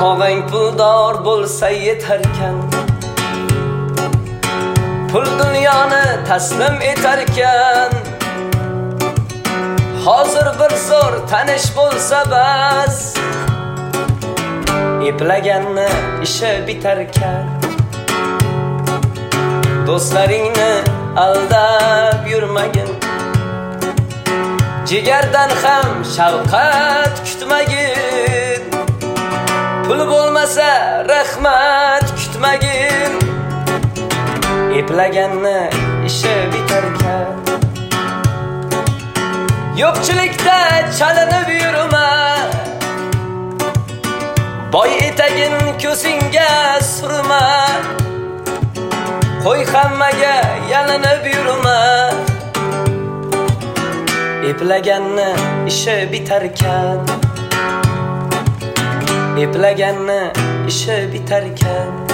tog'ang puldor bo'lsa yetarkan, pul dunyoni taslim etarkan. Hozir bir zo'r tanish bo'lsa bas, eplaganni ishi bitarkan. Do'stlaringni aldab yurmagin, jigardan ham shafqat kutmagin. Pul bo'lmasa rahmat kutmagin, eplaganni ishi bitarkan. Yo'qchilikda chalinib yurma, boy etagin ko'singga surma. Qo'y hammaga yalinib yurma, eplaganni ishi bitarkan, eplaganni ishi bitarkan.